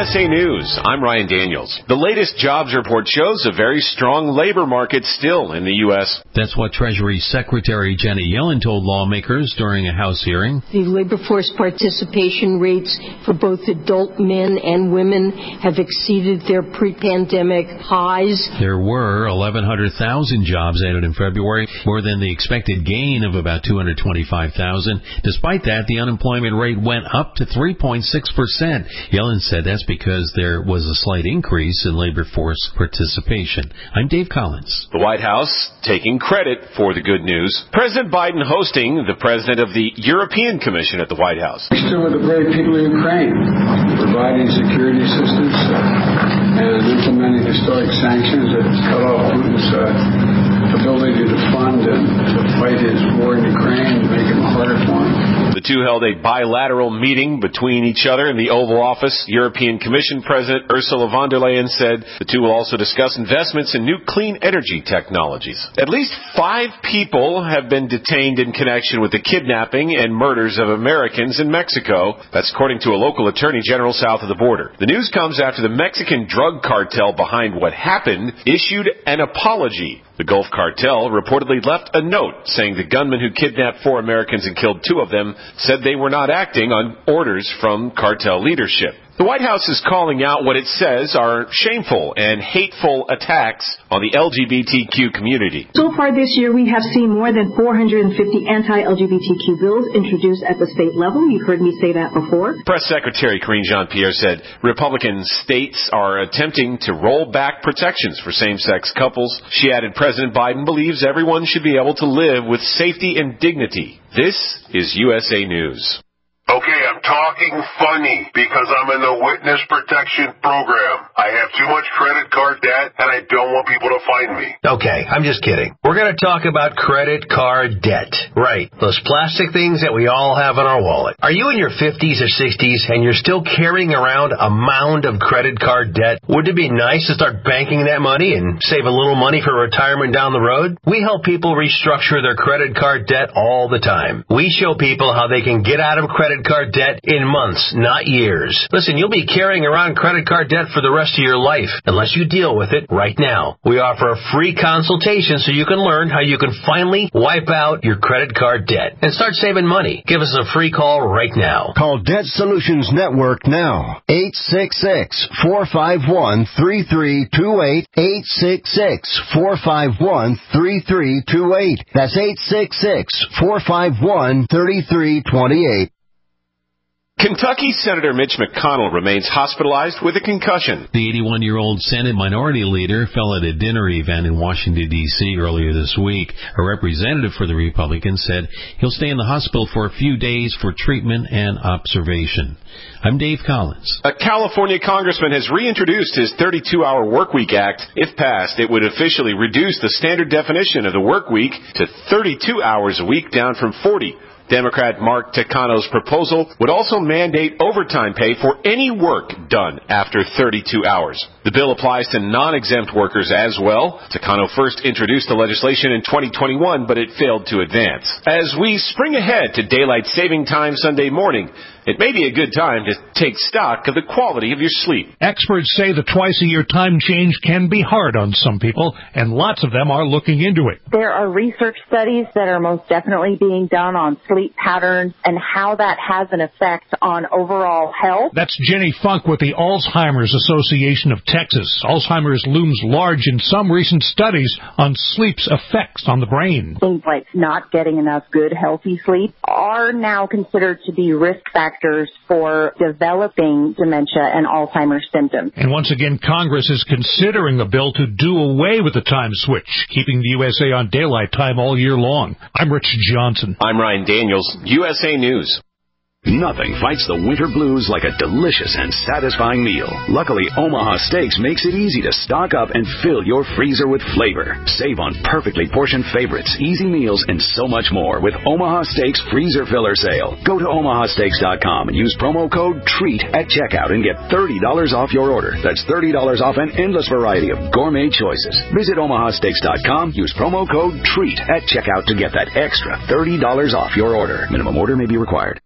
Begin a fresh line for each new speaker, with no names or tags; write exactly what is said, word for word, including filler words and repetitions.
S A News, I'm Ryan Daniels. The latest jobs report shows a very strong labor market still in the U S.
That's what Treasury Secretary Janet Yellen told lawmakers during a House hearing.
The labor force participation rates for both adult men and women have exceeded their pre-pandemic highs.
There were eleven hundred thousand jobs added in February, more than the expected gain of about two hundred twenty-five thousand. Despite that, the unemployment rate went up to three point six percent. Yellen said that's because there was a slight increase in labor force participation. I'm Dave Collins.
The White House taking credit for the good news. President Biden hosting the president of the European Commission at the White House.
We're still with the brave people of Ukraine, providing security assistance uh, and implementing historic sanctions that cut off Putin's uh, ability to fund and to fight his war in Ukraine and make it harder for him.
The two held a bilateral meeting between each other in the Oval Office. European Commission President Ursula von der Leyen said the two will also discuss investments in new clean energy technologies. At least five people have been detained in connection with the kidnapping and murders of Americans in Mexico. That's according to a local attorney general south of the border. The news comes after the Mexican drug cartel behind what happened issued an apology. The Gulf Cartel reportedly left a note saying the gunman who kidnapped four Americans and killed two of them said they were not acting on orders from cartel leadership. The White House is calling out what it says are shameful and hateful attacks on the L G B T Q community.
So far this year, we have seen more than four hundred fifty anti-L G B T Q bills introduced at the state level. You've heard me say that before.
Press Secretary Karine Jean-Pierre said Republican states are attempting to roll back protections for same-sex couples. She added President Biden believes everyone should be able to live with safety and dignity. This is U S A News.
Okay, I'm talking funny because I'm in the witness protection program. I have too much credit card debt and I don't want people to find me.
Okay, I'm just kidding. We're going to talk about credit card debt. Right, those plastic things that we all have in our wallet. Are you in your fifties or sixties and you're still carrying around a mound of credit card debt? Wouldn't it be nice to start banking that money and save a little money for retirement down the road? We help people restructure their credit card debt all the time. We show people how they can get out of credit card debt in months, not years. Listen, you'll be carrying around credit card debt for the rest of your life unless you deal with it right now. We offer a free consultation so you can learn how you can finally wipe out your credit card debt and start saving money. Give us a free call right now.
Call Debt Solutions Network now. eight six six, four five one, three three two eight. eight six six, four five one, three three two eight. That's eight six six, four five one, three three two eight.
Kentucky Senator Mitch McConnell remains hospitalized with a concussion.
The eighty-one-year-old Senate Minority Leader fell at a dinner event in Washington, D C earlier this week. A representative for the Republicans said he'll stay in the hospital for a few days for treatment and observation. I'm Dave Collins.
A California congressman has reintroduced his thirty-two hour Workweek Act. If passed, it would officially reduce the standard definition of the work week to thirty-two hours a week, down from forty. Democrat Mark Takano's proposal would also mandate overtime pay for any work done after thirty-two hours. The bill applies to non-exempt workers as well. Takano first introduced the legislation in twenty twenty-one, but it failed to advance. As we spring ahead to daylight saving time Sunday morning, it may be a good time to take stock of the quality of your sleep.
Experts say the twice-a-year time change can be hard on some people, and lots of them are looking into it.
There are research studies that are most definitely being done on sleep patterns and how that has an effect on overall health.
That's Jenny Funk with the Alzheimer's Association of Texas. Alzheimer's looms large in some recent studies on sleep's effects on the brain.
Things like not getting enough good, healthy sleep are now considered to be risk factors for developing dementia and Alzheimer's symptoms.
And once again, Congress is considering a bill to do away with the time switch, keeping the U S A on daylight time all year long. I'm Rich Johnson.
I'm Ryan Daniels, U S A News.
Nothing fights the winter blues like a delicious and satisfying meal. Luckily, Omaha Steaks makes it easy to stock up and fill your freezer with flavor. Save on perfectly portioned favorites, easy meals, and so much more with Omaha Steaks Freezer Filler Sale. Go to omaha steaks dot com and use promo code TREAT at checkout and get thirty dollars off your order. That's thirty dollars off an endless variety of gourmet choices. Visit omaha steaks dot com, use promo code TREAT at checkout to get that extra thirty dollars off your order. Minimum order may be required.